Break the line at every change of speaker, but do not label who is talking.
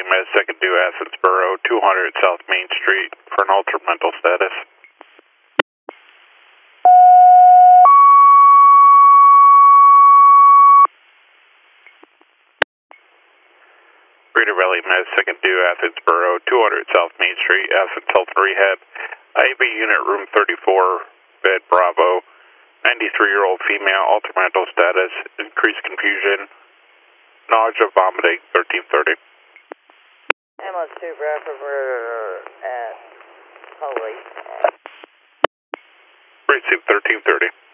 Med 2nd due Athens Borough, 200 South Main Street for an altered mental status. Greater Valley Med 2nd due Athens Borough, 200 South Main Street, Athens Health Rehab, IAB Unit Room 34, Bed Bravo, 93-year-old female, altered mental status, increased confusion, nausea, vomiting, 1330.
Ambulance 2 Bradford at Holy.
Precinct 1330.